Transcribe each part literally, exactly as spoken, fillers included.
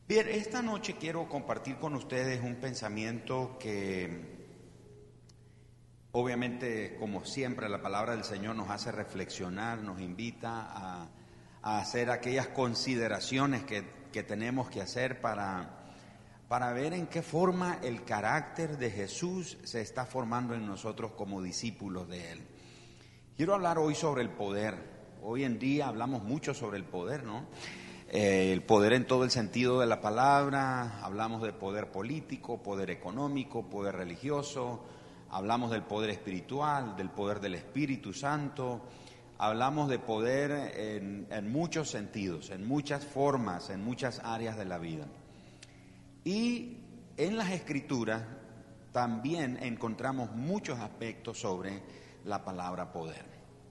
Bien, esta noche quiero compartir con ustedes un pensamiento que obviamente, como siempre, la palabra del Señor nos hace reflexionar, nos invita a, a hacer aquellas consideraciones que, que tenemos que hacer para, para ver en qué forma el carácter de Jesús se está formando en nosotros como discípulos de Él. Quiero hablar hoy sobre el poder. Hoy en día hablamos mucho sobre el poder, ¿no? Eh, el poder en todo el sentido de la palabra. Hablamos de poder político, poder económico, poder religioso. Hablamos del poder espiritual, del poder del Espíritu Santo. Hablamos de poder en, en muchos sentidos, en muchas formas, en muchas áreas de la vida. Y en las Escrituras también encontramos muchos aspectos sobre la palabra poder.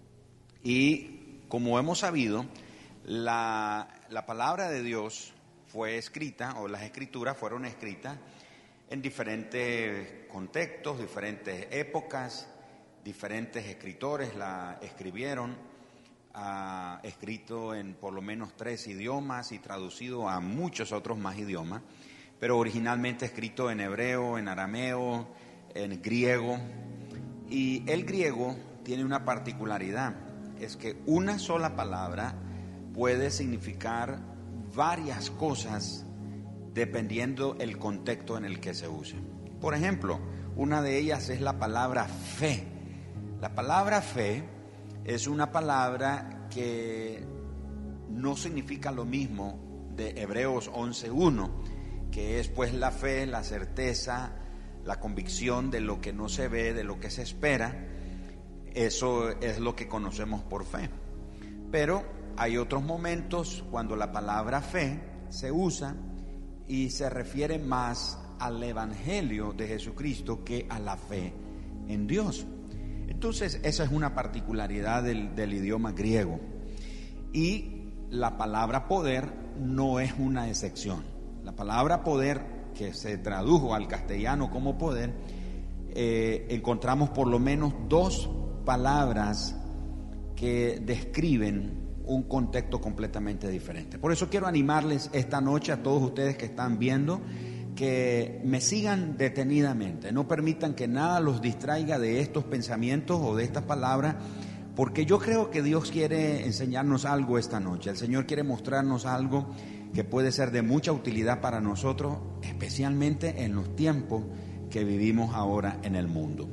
Y como hemos sabido, la, la palabra de Dios fue escrita, o las Escrituras fueron escritas en diferentes contextos, diferentes épocas, diferentes escritores la escribieron, ha escrito en por lo menos tres idiomas y traducido a muchos otros más idiomas, pero originalmente escrito en hebreo, en arameo, en griego. Y el griego tiene una particularidad, es que una sola palabra puede significar varias cosas dependiendo el contexto en el que se use. Por ejemplo, una de ellas es la palabra fe. La palabra fe es una palabra que no significa lo mismo de Hebreos once uno, que es pues la fe, la certeza, la convicción de lo que no se ve, de lo que se espera. Eso es lo que conocemos por fe. Pero hay otros momentos cuando la palabra fe se usa y se refiere más al evangelio de Jesucristo que a la fe en Dios. Entonces, esa es una particularidad del, del idioma griego. Y la palabra poder no es una excepción. La palabra poder, que se tradujo al castellano como poder, eh, encontramos por lo menos dos palabras que describen un contexto completamente diferente. Por eso quiero animarles esta noche a todos ustedes que están viendo, que me sigan detenidamente, no permitan que nada los distraiga de estos pensamientos o de estas palabras, porque yo creo que Dios quiere enseñarnos algo esta noche. El Señor quiere mostrarnos algo que puede ser de mucha utilidad para nosotros, especialmente en los tiempos que vivimos ahora en el mundo.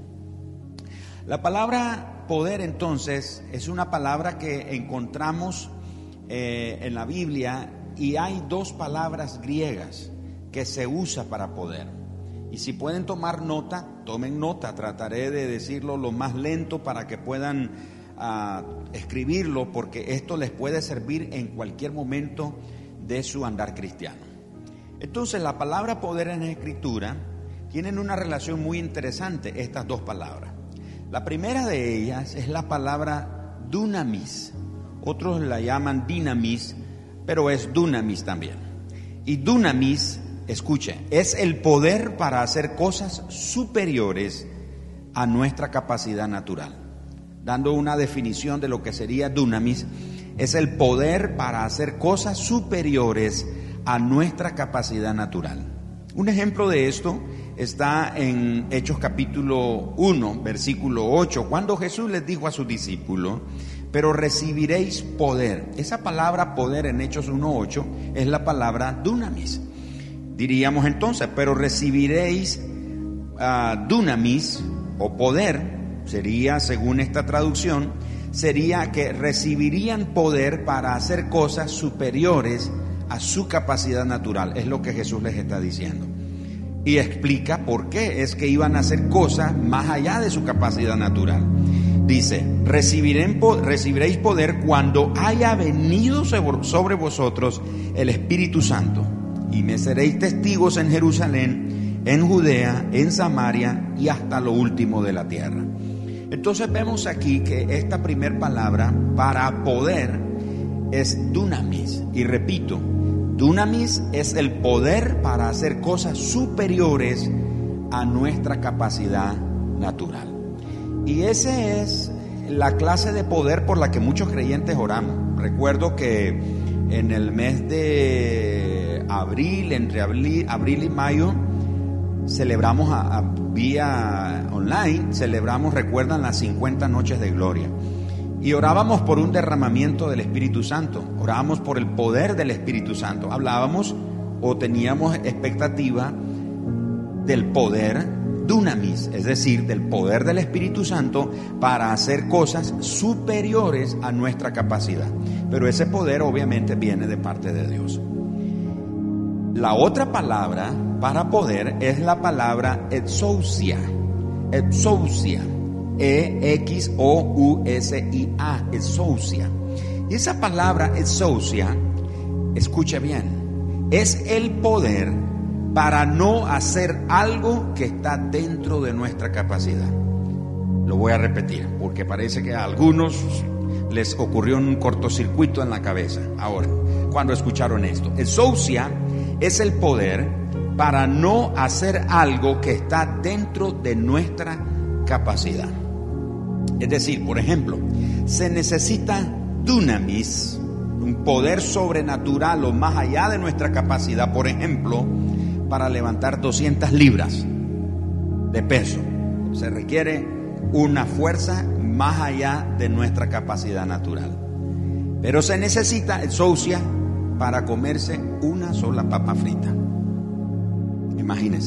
La palabra poder, entonces, es una palabra que encontramos eh, en la Biblia, y hay dos palabras griegas que se usa para poder. Y si pueden tomar nota, tomen nota. Trataré de decirlo lo más lento para que puedan uh, escribirlo, porque esto les puede servir en cualquier momento de su andar cristiano. Entonces, la palabra poder en la Escritura tienen una relación muy interesante, estas dos palabras. La primera de ellas es la palabra dunamis. Otros la llaman dinamis, pero es dunamis también. Y dunamis, escuche, es el poder para hacer cosas superiores a nuestra capacidad natural. Dando una definición de lo que sería dunamis, es el poder para hacer cosas superiores a nuestra capacidad natural. Un ejemplo de esto está en Hechos capítulo uno, versículo ocho, cuando Jesús les dijo a sus discípulos: pero recibiréis poder. Esa palabra poder en Hechos uno ocho es la palabra dunamis. Diríamos entonces, pero recibiréis uh, dunamis o poder, sería, según esta traducción, sería que recibirían poder para hacer cosas superiores a su capacidad natural. Es lo que Jesús les está diciendo. Y explica por qué es que iban a hacer cosas más allá de su capacidad natural. Dice: recibiréis poder cuando haya venido sobre vosotros el Espíritu Santo, y me seréis testigos en Jerusalén, en Judea, en Samaria y hasta lo último de la tierra. Entonces vemos aquí que esta primer palabra para poder es dunamis. Y repito, dunamis es el poder para hacer cosas superiores a nuestra capacidad natural. Y esa es la clase de poder por la que muchos creyentes oramos. Recuerdo que en el mes de abril, entre abril, abril y mayo, celebramos a, a, vía online, celebramos, recuerdan, las cincuenta noches de gloria. Y orábamos por un derramamiento del Espíritu Santo, orábamos por el poder del Espíritu Santo. Hablábamos o teníamos expectativa del poder dunamis, es decir, del poder del Espíritu Santo para hacer cosas superiores a nuestra capacidad. Pero ese poder obviamente viene de parte de Dios. La otra palabra para poder es la palabra exousia, exousia. E X O U S I A, exousia. Y esa palabra exousia, escuche bien, es el poder para no hacer algo que está dentro de nuestra capacidad. Lo voy a repetir porque parece que a algunos les ocurrió un cortocircuito en la cabeza ahora cuando escucharon esto. Exousia es el poder para no hacer algo que está dentro de nuestra capacidad. Es decir, por ejemplo, se necesita dunamis, un poder sobrenatural o más allá de nuestra capacidad, por ejemplo, para levantar doscientas libras de peso. Se requiere una fuerza más allá de nuestra capacidad natural. Pero se necesita exousia para comerse una sola papa frita. Imagínense.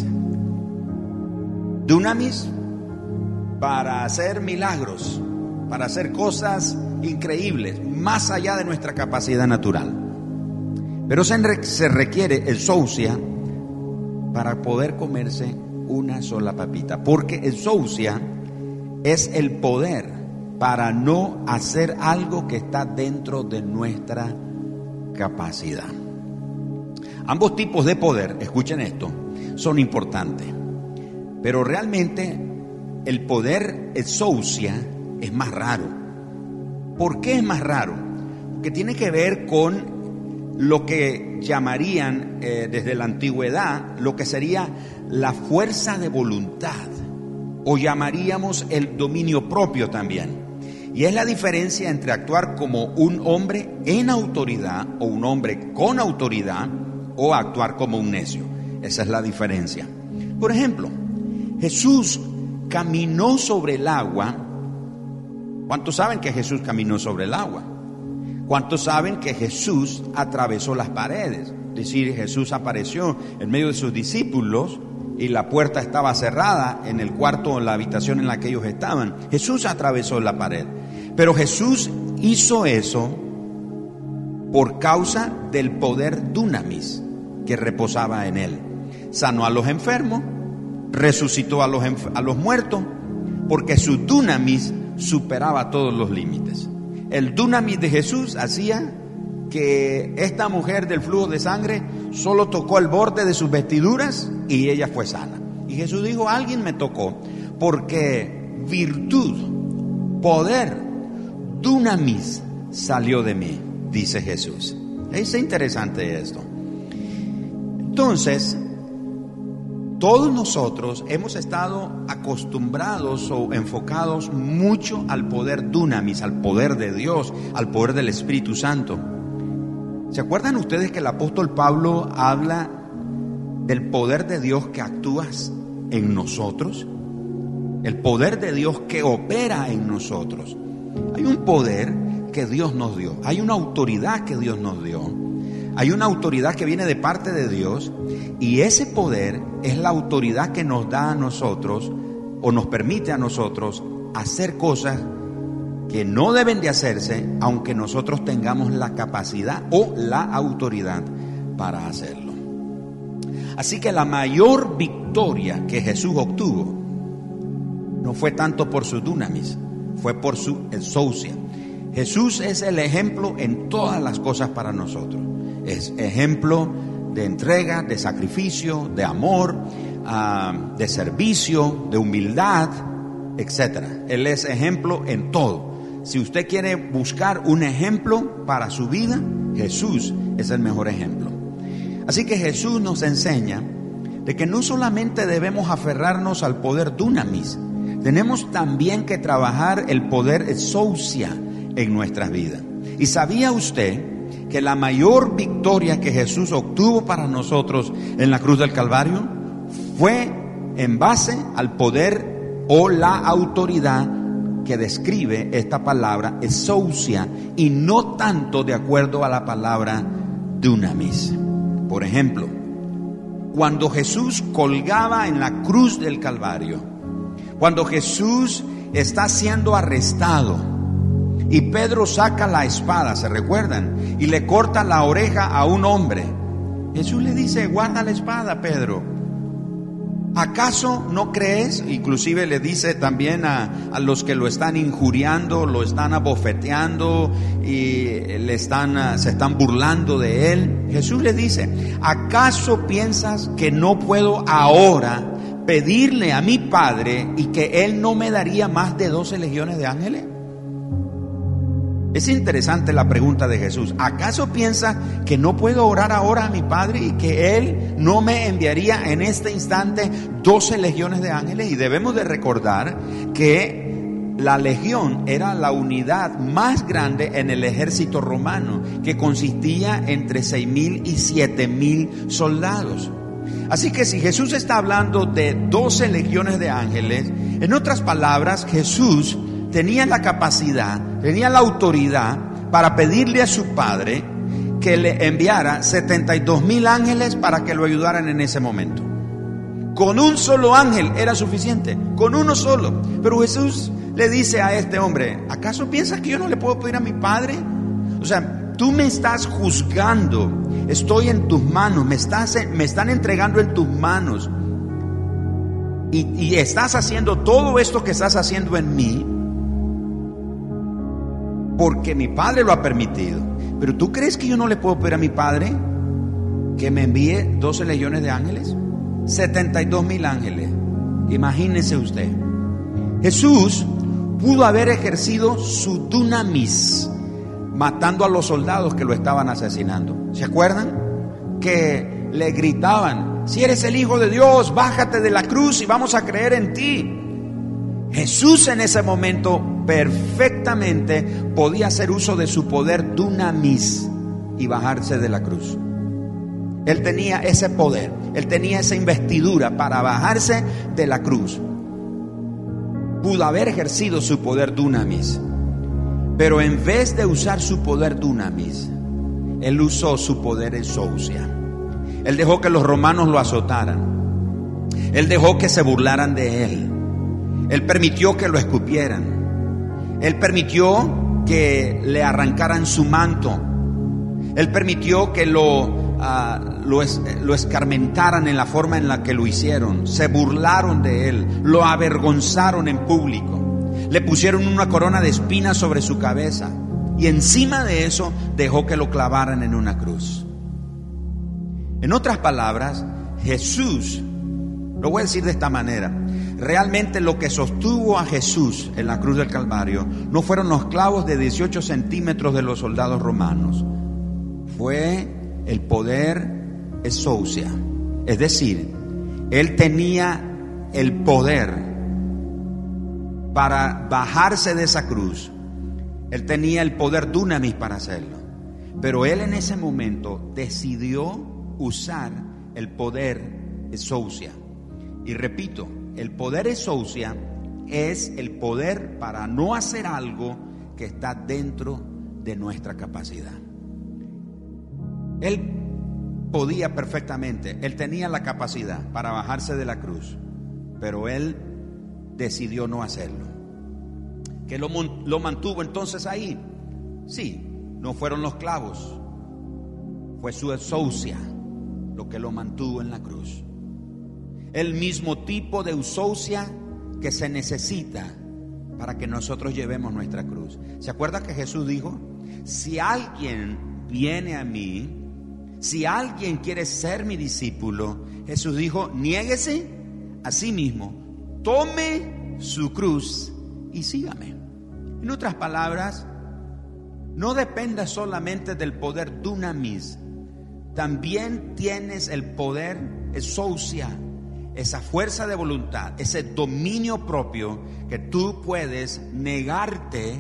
Dunamis para hacer milagros, para hacer cosas increíbles, más allá de nuestra capacidad natural. Pero se, se requiere exousia para poder comerse una sola papita, porque exousia es el poder para no hacer algo que está dentro de nuestra capacidad. Ambos tipos de poder, escuchen esto, son importantes, pero realmente el poder exousia es más raro. ¿Por qué es más raro? Porque tiene que ver con lo que llamarían eh, desde la antigüedad lo que sería la fuerza de voluntad, o llamaríamos el dominio propio también. Y es la diferencia entre actuar como un hombre en autoridad o un hombre con autoridad, o actuar como un necio. Esa es la diferencia. Por ejemplo, Jesús caminó sobre el agua. ¿Cuántos saben que Jesús caminó sobre el agua? ¿Cuántos saben que Jesús atravesó las paredes? Es decir, Jesús apareció en medio de sus discípulos y la puerta estaba cerrada en el cuarto o en la habitación en la que ellos estaban. Jesús atravesó la pared. Pero Jesús hizo eso por causa del poder dunamis que reposaba en él. Sanó a los enfermos, resucitó a los, a los muertos, porque su dunamis superaba todos los límites. El dunamis de Jesús hacía que esta mujer del flujo de sangre solo tocó el borde de sus vestiduras y ella fue sana. Y Jesús dijo: alguien me tocó, porque virtud, poder, dunamis salió de mí, dice Jesús. Es interesante esto. Entonces, todos nosotros hemos estado acostumbrados o enfocados mucho al poder dunamis, al poder de Dios, al poder del Espíritu Santo. ¿Se acuerdan ustedes que el apóstol Pablo habla del poder de Dios que actúa en nosotros? El poder de Dios que opera en nosotros. Hay un poder que Dios nos dio, hay una autoridad que Dios nos dio. Hay una autoridad que viene de parte de Dios, y ese poder es la autoridad que nos da a nosotros o nos permite a nosotros hacer cosas que no deben de hacerse, aunque nosotros tengamos la capacidad o la autoridad para hacerlo. Así que la mayor victoria que Jesús obtuvo no fue tanto por su dunamis, fue por su exousia. Jesús es el ejemplo en todas las cosas para nosotros. Es ejemplo de entrega, de sacrificio, de amor, uh, de servicio, de humildad, etcétera. Él es ejemplo en todo. Si usted quiere buscar un ejemplo para su vida, Jesús es el mejor ejemplo. Así que Jesús nos enseña de que no solamente debemos aferrarnos al poder dunamis, tenemos también que trabajar el poder exousia en nuestras vidas. ¿Y sabía usted que la mayor victoria que Jesús obtuvo para nosotros en la cruz del Calvario fue en base al poder o la autoridad que describe esta palabra exousia, y no tanto de acuerdo a la palabra dunamis. Por ejemplo, cuando Jesús colgaba en la cruz del Calvario, cuando Jesús está siendo arrestado y Pedro saca la espada, ¿se recuerdan? Y le corta la oreja a un hombre. Jesús le dice: guarda la espada, Pedro. ¿Acaso no crees? Inclusive le dice también a, a los que lo están injuriando, lo están abofeteando y le están, se están burlando de él. Jesús le dice: ¿acaso piensas que no puedo ahora pedirle a mi Padre y que Él no me daría más de doce legiones de ángeles? Es interesante la pregunta de Jesús. ¿Acaso piensa que no puedo orar ahora a mi Padre y que Él no me enviaría en este instante doce legiones de ángeles? Y debemos de recordar que la legión era la unidad más grande en el ejército romano, que consistía entre seis mil y siete mil soldados. Así que si Jesús está hablando de doce legiones de ángeles, en otras palabras, Jesús tenía la capacidad, tenía la autoridad para pedirle a su Padre que le enviara setenta y dos mil ángeles para que lo ayudaran en ese momento. Con un solo ángel era suficiente, con uno solo. Pero Jesús le dice a este hombre: ¿acaso piensas que yo no le puedo pedir a mi Padre? O sea, tú me estás juzgando, estoy en tus manos, me, estás, me están entregando en tus manos, y, y estás haciendo todo esto que estás haciendo en mí porque mi Padre lo ha permitido. Pero ¿tú crees que yo no le puedo pedir a mi Padre que me envíe doce legiones de ángeles? setenta y dos mil ángeles. Imagínese usted. Jesús pudo haber ejercido su dunamis matando a los soldados que lo estaban asesinando. ¿Se acuerdan? Que le gritaban: si eres el Hijo de Dios, bájate de la cruz y vamos a creer en ti. Jesús en ese momento perfectamente podía hacer uso de su poder dunamis y bajarse de la cruz. Él tenía ese poder, él tenía esa investidura para bajarse de la cruz. Pudo haber ejercido su poder dunamis, pero en vez de usar su poder dunamis, él usó su poder exousia. Él dejó que los romanos lo azotaran, él dejó que se burlaran de él, él permitió que lo escupieran, él permitió que le arrancaran su manto, él permitió que lo Uh, lo, es, lo escarmentaran en la forma en la que lo hicieron. Se burlaron de él, lo avergonzaron en público, le pusieron una corona de espinas sobre su cabeza, y encima de eso dejó que lo clavaran en una cruz. En otras palabras, Jesús, lo voy a decir de esta manera, realmente lo que sostuvo a Jesús en la cruz del Calvario no fueron los clavos de dieciocho centímetros de los soldados romanos, fue el poder exousia. Es decir, él tenía el poder para bajarse de esa cruz. Él tenía el poder dunamis para hacerlo. Pero él en ese momento decidió usar el poder exousia. Y repito, el poder exousia es el poder para no hacer algo que está dentro de nuestra capacidad. Él podía perfectamente, él tenía la capacidad para bajarse de la cruz, pero él decidió no hacerlo. ¿Qué lo, lo mantuvo entonces ahí? Sí, no fueron los clavos, fue su exousia lo que lo mantuvo en la cruz. El mismo tipo de exousia que se necesita para que nosotros llevemos nuestra cruz. ¿Se acuerda que Jesús dijo: si alguien viene a mí, si alguien quiere ser mi discípulo, Jesús dijo: niéguese a sí mismo, tome su cruz y sígame. En otras palabras, no dependa solamente del poder dunamis, también tienes el poder exousia, esa fuerza de voluntad, ese dominio propio que tú puedes negarte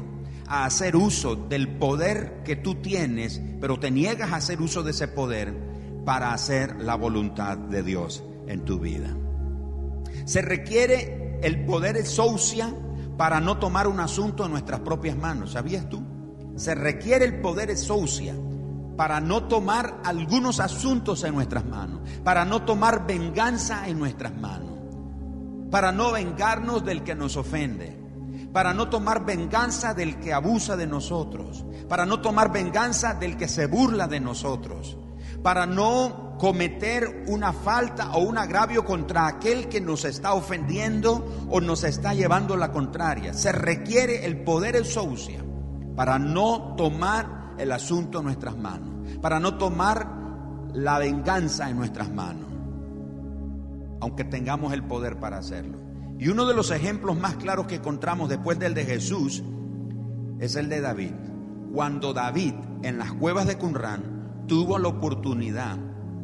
a hacer uso del poder que tú tienes, pero te niegas a hacer uso de ese poder para hacer la voluntad de Dios en tu vida. Se requiere el poder exousia para no tomar un asunto en nuestras propias manos. ¿Sabías tú? Se requiere el poder exousia para no tomar algunos asuntos en nuestras manos, para no tomar venganza en nuestras manos, para no vengarnos del que nos ofende, para no tomar venganza del que abusa de nosotros, para no tomar venganza del que se burla de nosotros, para no cometer una falta o un agravio contra aquel que nos está ofendiendo o nos está llevando la contraria. Se requiere el poder exousia para no tomar el asunto en nuestras manos, para no tomar la venganza en nuestras manos, aunque tengamos el poder para hacerlo. Y uno de los ejemplos más claros que encontramos después del de Jesús es el de David. Cuando David en las cuevas de Qumran tuvo la oportunidad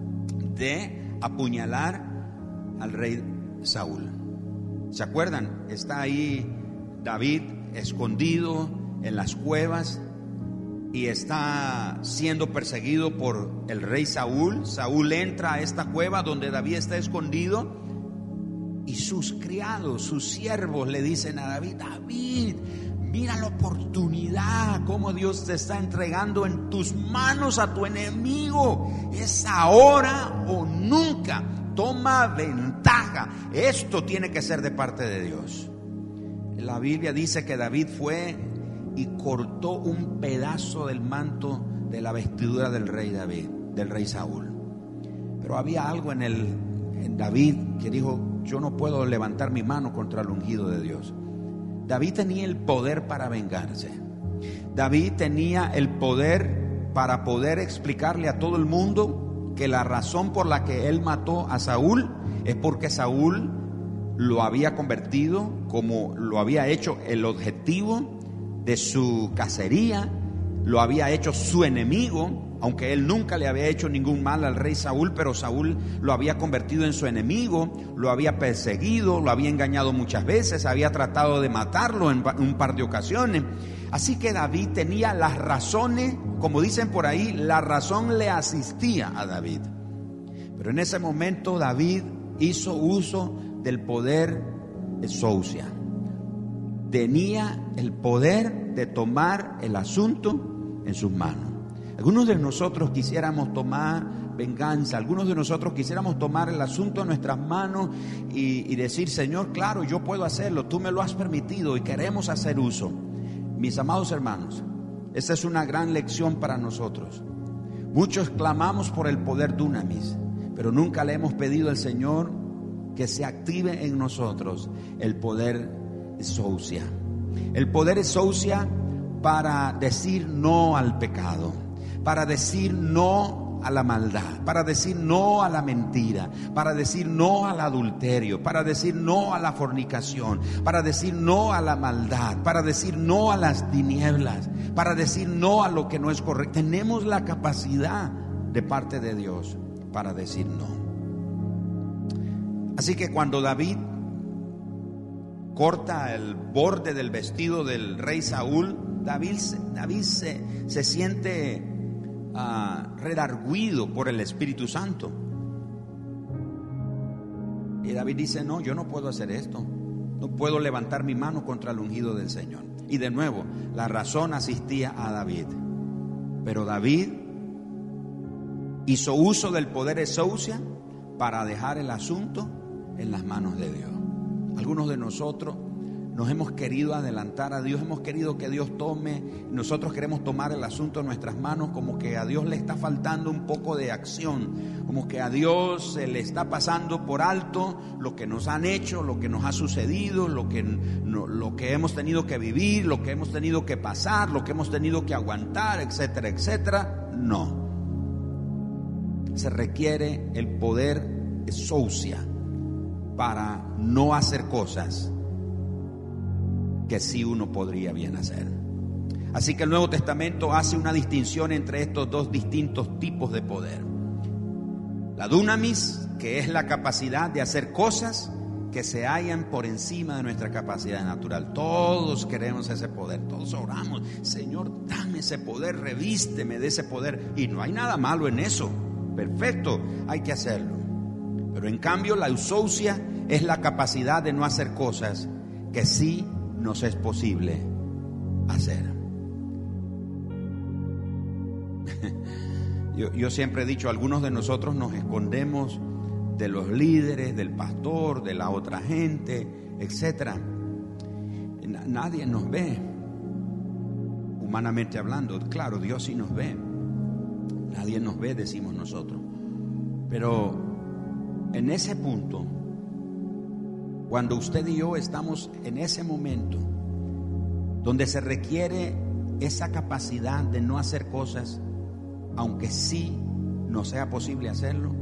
de apuñalar al rey Saúl. ¿Se acuerdan? Está ahí David escondido en las cuevas y está siendo perseguido por el rey Saúl. Saúl entra a esta cueva donde David está escondido y sus criados, sus siervos le dicen a David: David, mira la oportunidad, cómo Dios te está entregando en tus manos a tu enemigo. Es ahora o nunca. Toma ventaja. Esto tiene que ser de parte de Dios. La Biblia dice que David fue y cortó un pedazo del manto de la vestidura del rey David, del rey Saúl. Pero había algo en, el, en David que dijo: yo no puedo levantar mi mano contra el ungido de Dios. David tenía el poder para vengarse. David tenía el poder para poder explicarle a todo el mundo que la razón por la que él mató a Saúl es porque Saúl lo había convertido, como lo había hecho, el objetivo de su cacería, lo había hecho su enemigo, aunque él nunca le había hecho ningún mal al rey Saúl, pero Saúl lo había convertido en su enemigo, lo había perseguido, lo había engañado muchas veces, había tratado de matarlo en un par de ocasiones. Así que David tenía las razones, como dicen por ahí, la razón le asistía a David. Pero en ese momento David hizo uso del poder exousia. Tenía el poder de tomar el asunto en sus manos. Algunos de nosotros quisiéramos tomar venganza, algunos de nosotros quisiéramos tomar el asunto en nuestras manos y, y decir: Señor, claro, yo puedo hacerlo, tú me lo has permitido y queremos hacer uso. Mis amados hermanos, esta es una gran lección para nosotros. Muchos clamamos por el poder dunamis, pero nunca le hemos pedido al Señor que se active en nosotros el poder exousia. El poder exousia para decir no al pecado, para decir no a la maldad, para decir no a la mentira, para decir no al adulterio, para decir no a la fornicación, para decir no a la maldad, para decir no a las tinieblas, para decir no a lo que no es correcto. Tenemos la capacidad de parte de Dios para decir no. Así que cuando David corta el borde del vestido del rey Saúl, David, David se, se siente uh, redarguido por el Espíritu Santo. Y David dice: no, yo no puedo hacer esto. No puedo levantar mi mano contra el ungido del Señor. Y de nuevo, la razón asistía a David. Pero David hizo uso del poder exousia para dejar el asunto en las manos de Dios. Algunos de nosotros nos hemos querido adelantar a Dios, hemos querido que Dios tome, nosotros queremos tomar el asunto en nuestras manos, como que a Dios le está faltando un poco de acción, como que a Dios se le está pasando por alto lo que nos han hecho, lo que nos ha sucedido, lo que, no, lo que hemos tenido que vivir, lo que hemos tenido que pasar, lo que hemos tenido que aguantar, etcétera, etcétera. No. Se requiere el poder exousia para no hacer cosas que sí uno podría bien hacer. Así que el Nuevo Testamento hace una distinción entre estos dos distintos tipos de poder. La dunamis, que es la capacidad de hacer cosas que se hallan por encima de nuestra capacidad natural. Todos queremos ese poder, todos oramos: Señor, dame ese poder, revísteme de ese poder. Y no hay nada malo en eso, perfecto, hay que hacerlo. Pero en cambio la eusousia es la capacidad de no hacer cosas que sí nos es posible hacer. Yo, yo siempre he dicho, algunos de nosotros nos escondemos de los líderes, del pastor, de la otra gente, etcétera. Nadie nos ve, humanamente hablando. Claro, Dios sí nos ve. Nadie nos ve, decimos nosotros. Pero en ese punto, cuando usted y yo estamos en ese momento donde se requiere esa capacidad de no hacer cosas, aunque sí no sea posible hacerlo,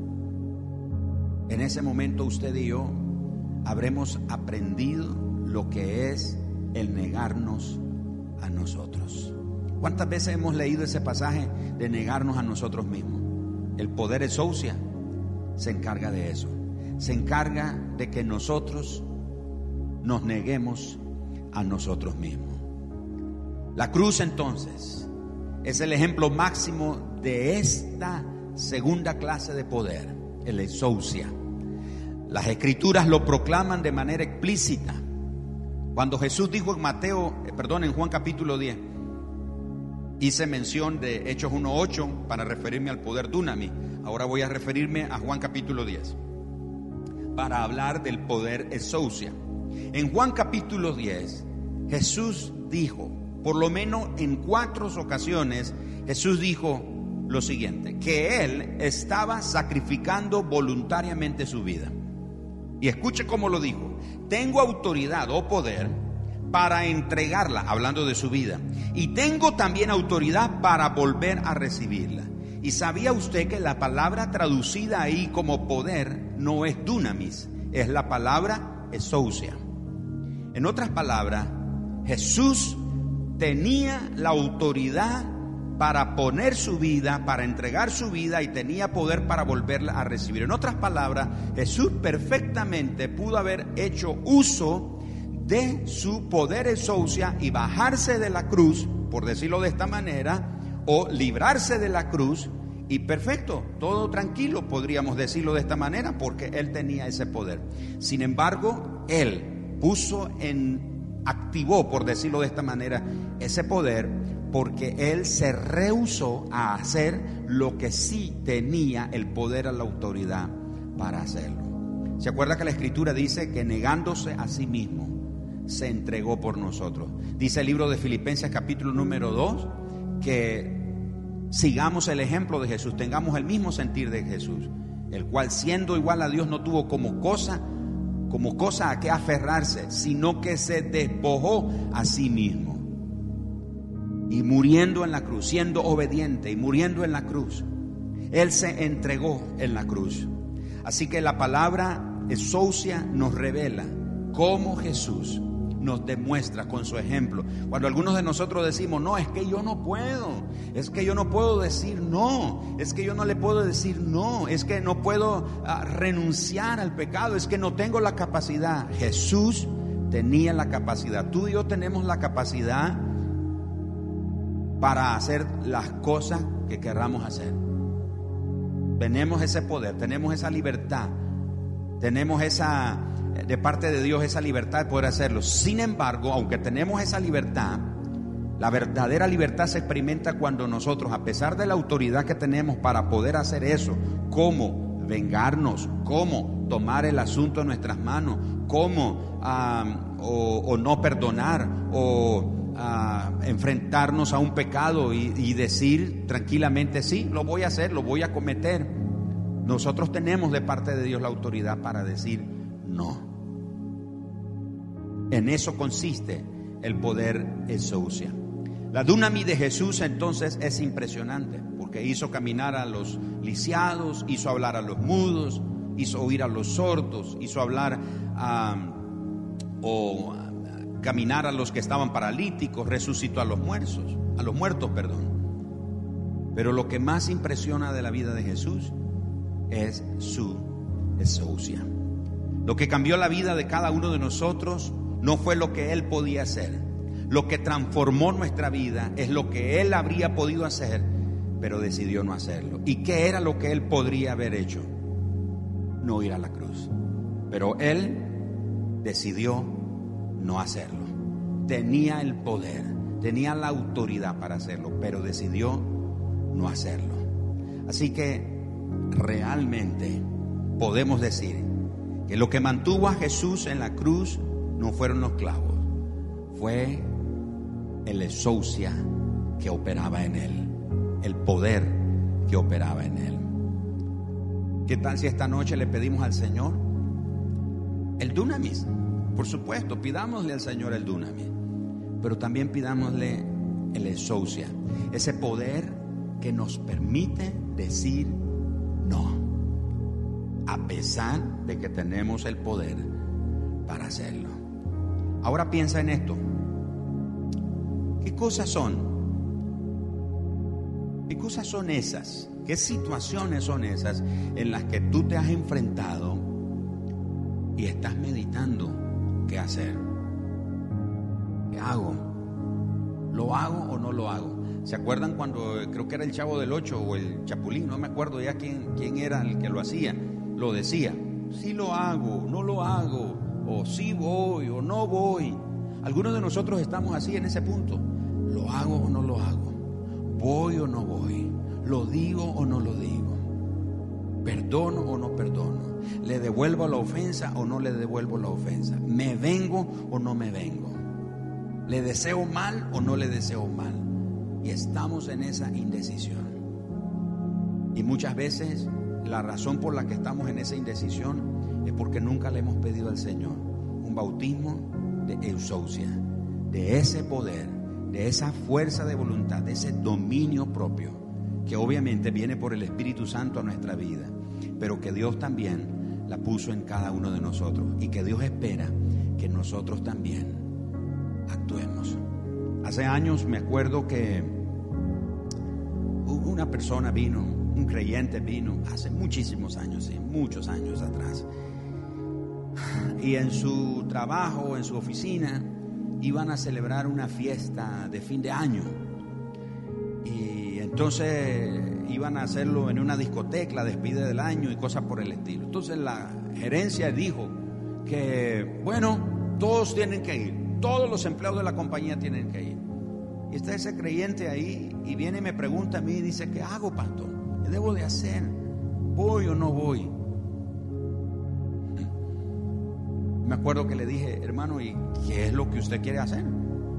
en ese momento usted y yo habremos aprendido lo que es el negarnos a nosotros. ¿Cuántas veces hemos leído ese pasaje de negarnos a nosotros mismos? El poder exousia se encarga de eso. Se encarga de que nosotros nos neguemos a nosotros mismos. La cruz, entonces, es el ejemplo máximo de esta segunda clase de poder, el exousia. Las Escrituras lo proclaman de manera explícita. Cuando Jesús dijo en Mateo, eh, perdón, en Juan capítulo diez, hice mención de Hechos uno ocho para referirme al poder dunamis. Ahora voy a referirme a Juan capítulo diez para hablar del poder exousia. En Juan capítulo diez, Jesús dijo, por lo menos en cuatro ocasiones, Jesús dijo lo siguiente: que Él estaba sacrificando voluntariamente su vida. Y escuche cómo lo dijo: tengo autoridad o poder para entregarla, hablando de su vida, y tengo también autoridad para volver a recibirla. Y sabía usted que la palabra traducida ahí como poder no es dunamis, es la palabra exousia. En otras palabras, Jesús tenía la autoridad para poner su vida, para entregar su vida, y tenía poder para volverla a recibir. En otras palabras, Jesús perfectamente pudo haber hecho uso de su poder exousia y bajarse de la cruz, por decirlo de esta manera, o librarse de la cruz, y perfecto, todo tranquilo, podríamos decirlo de esta manera, porque Él tenía ese poder. Sin embargo, Él puso en, activó, por decirlo de esta manera, ese poder, porque Él se rehusó a hacer lo que sí tenía el poder, a la autoridad para hacerlo. ¿Se acuerda que la Escritura dice que negándose a sí mismo se entregó por nosotros? Dice el libro de Filipenses capítulo número dos que sigamos el ejemplo de Jesús, tengamos el mismo sentir de Jesús, el cual siendo igual a Dios no tuvo como cosa, como cosa a que aferrarse, sino que se despojó a sí mismo. Y muriendo en la cruz, siendo obediente y muriendo en la cruz, Él se entregó en la cruz. Así que la palabra exousia nos revela cómo Jesús nos demuestra con su ejemplo. Cuando algunos de nosotros decimos, no, es que yo no puedo, es que yo no puedo decir no, es que yo no le puedo decir no, es que no puedo uh, renunciar al pecado, es que no tengo la capacidad. Jesús tenía la capacidad. Tú y yo tenemos la capacidad para hacer las cosas que querramos hacer. Tenemos ese poder, tenemos esa libertad, tenemos esa, de parte de Dios, esa libertad de poder hacerlo. Sin embargo, aunque tenemos esa libertad, la verdadera libertad se experimenta cuando nosotros, a pesar de la autoridad que tenemos para poder hacer eso, como vengarnos, como tomar el asunto en nuestras manos, como um, o, o no perdonar, o a enfrentarnos a un pecado y, y decir tranquilamente, sí, lo voy a hacer, lo voy a cometer. Nosotros tenemos de parte de Dios la autoridad para decir no. En eso consiste el poder exousia. La dunamis de Jesús entonces es impresionante, porque hizo caminar a los lisiados, hizo hablar a los mudos, hizo oír a los sordos, hizo hablar a, o caminar a los que estaban paralíticos, resucitó a los muertos, a los muertos, perdón. Pero lo que más impresiona de la vida de Jesús es su exousia. Lo que cambió la vida de cada uno de nosotros no fue lo que Él podía hacer. Lo que transformó nuestra vida es lo que Él habría podido hacer, pero decidió no hacerlo. ¿Y qué era lo que Él podría haber hecho? No ir a la cruz. Pero Él decidió no hacerlo. Tenía el poder, tenía la autoridad para hacerlo, pero decidió no hacerlo. Así que realmente podemos decir que lo que mantuvo a Jesús en la cruz no fueron los clavos, fue el exousia que operaba en Él, el poder que operaba en Él. ¿Qué tal si esta noche le pedimos al Señor el dunamis? Por supuesto, pidámosle al Señor el dunamis, pero también pidámosle el exousia, ese poder que nos permite decir no, a pesar de que tenemos el poder para hacerlo. Ahora piensa en esto. ¿Qué cosas son? ¿Qué cosas son esas? ¿Qué situaciones son esas en las que tú te has enfrentado y estás meditando qué hacer? ¿Qué hago? ¿Lo hago o no lo hago? ¿Se acuerdan cuando, creo que era el Chavo del Ocho o el Chapulín, no me acuerdo ya quién, quién era el que lo hacía? Lo decía, sí lo hago, no lo hago, o sí voy o no voy. Algunos de nosotros estamos así en ese punto. ¿Lo hago o no lo hago? ¿Voy o no voy? ¿Lo digo o no lo digo? ¿Perdono o no perdono? ¿Le devuelvo la ofensa o no le devuelvo la ofensa? ¿Me vengo o no me vengo? ¿Le deseo mal o no le deseo mal? Y estamos en esa indecisión. Y muchas veces la razón por la que estamos en esa indecisión es porque nunca le hemos pedido al Señor un bautismo de exousia, de ese poder, de esa fuerza de voluntad, de ese dominio propio, que obviamente viene por el Espíritu Santo a nuestra vida, pero que Dios también la puso en cada uno de nosotros y que Dios espera que nosotros también actuemos. Hace años me acuerdo que una persona vino, un creyente vino, hace muchísimos años, sí, muchos años atrás, y en su trabajo, en su oficina, iban a celebrar una fiesta de fin de año, y entonces iban a hacerlo en una discoteca, la despedida del año y cosas por el estilo. Entonces la gerencia dijo que, bueno, todos tienen que ir, todos los empleados de la compañía tienen que ir. Y está ese creyente ahí y viene y me pregunta a mí y dice, ¿qué hago, pastor? ¿Qué debo de hacer? ¿Voy o no voy? Me acuerdo que le dije, hermano, ¿y qué es lo que usted quiere hacer?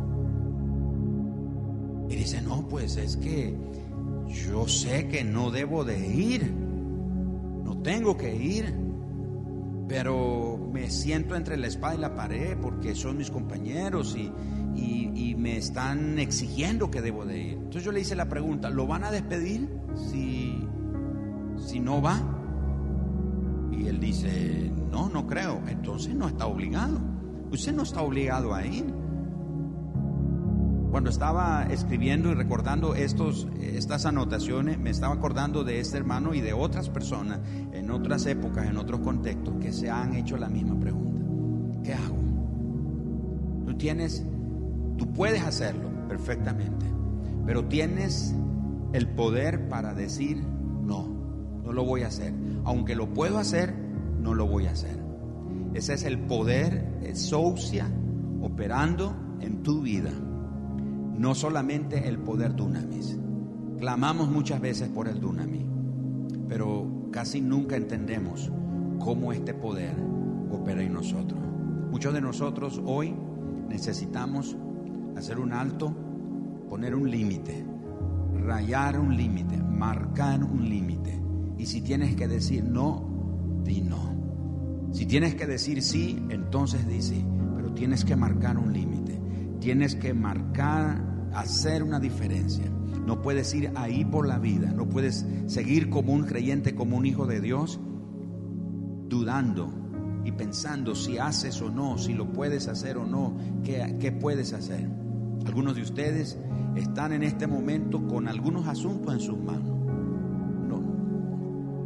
Y dice, no, pues es que yo sé que no debo de ir, no tengo que ir, pero me siento entre la espada y la pared porque son mis compañeros y, y, y me están exigiendo que debo de ir. Entonces yo le hice la pregunta, ¿lo van a despedir si, si no va? Y él dice, no, no creo. Entonces no está obligado. Usted no está obligado a ir. Cuando estaba escribiendo y recordando estos, estas anotaciones, me estaba acordando de este hermano y de otras personas en otras épocas, en otros contextos, que se han hecho la misma pregunta. ¿Qué hago? Tú tienes, tú puedes hacerlo perfectamente, pero tienes el poder para decir no, no lo voy a hacer. Aunque lo puedo hacer, no lo voy a hacer. Ese es el poder exousia operando en tu vida. No solamente el poder dunamis. Clamamos muchas veces por el dunamis, pero casi nunca entendemos cómo este poder opera en nosotros. Muchos de nosotros hoy necesitamos hacer un alto, poner un límite, rayar un límite, marcar un límite. Y si tienes que decir no, di no. Si tienes que decir sí, entonces di sí. Pero tienes que marcar un límite. Tienes que marcar, hacer una diferencia. No puedes ir ahí por la vida. No puedes seguir como un creyente, como un hijo de Dios, dudando y pensando si haces o no, si lo puedes hacer o no, qué, qué puedes hacer. Algunos de ustedes están en este momento con algunos asuntos en sus manos.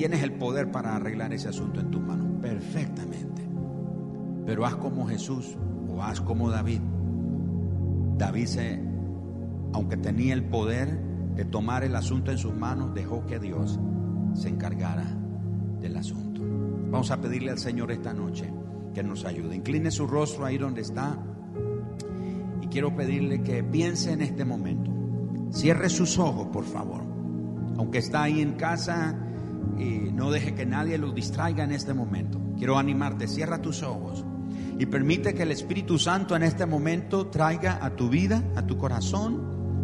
tienes el poder para arreglar ese asunto en tus manos, perfectamente. Pero haz como Jesús o haz como David. David, se, aunque tenía el poder de tomar el asunto en sus manos, dejó que Dios se encargara del asunto. Vamos a pedirle al Señor esta noche que nos ayude. Incline su rostro ahí donde está y quiero pedirle que piense en este momento. Cierre sus ojos, por favor. Aunque está ahí en casa, y no deje que nadie lo distraiga en este momento. Quiero animarte, cierra tus ojos y permite que el Espíritu Santo en este momento traiga a tu vida, a tu corazón,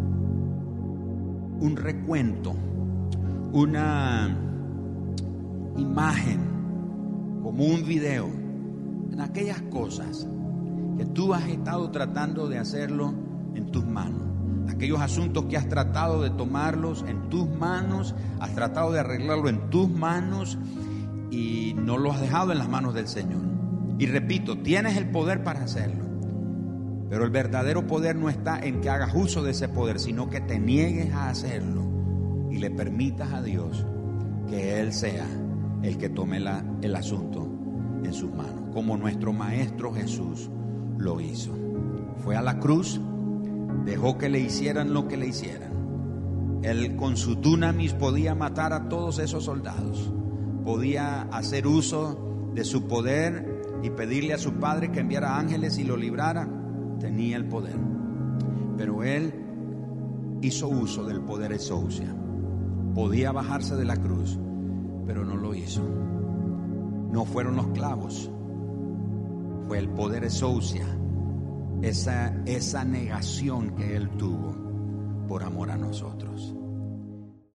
un recuento, una imagen, como un video, en aquellas cosas que tú has estado tratando de hacerlo en tus manos. Aquellos asuntos que has tratado de tomarlos en tus manos, has tratado de arreglarlo en tus manos y no lo has dejado en las manos del Señor. Y repito, tienes el poder para hacerlo, pero el verdadero poder no está en que hagas uso de ese poder, sino que te niegues a hacerlo y le permitas a Dios que Él sea el que tome la, el asunto en sus manos, como nuestro Maestro Jesús lo hizo. Fue a la cruz, dejó que le hicieran lo que le hicieran. Él con su dunamis podía matar a todos esos soldados, podía hacer uso de su poder y pedirle a su Padre que enviara ángeles y lo librara. Tenía el poder, pero Él hizo uso del poder exousia. Podía bajarse de la cruz, pero no lo hizo. No fueron los clavos, fue el poder exousia. Esa, esa negación que Él tuvo por amor a nosotros.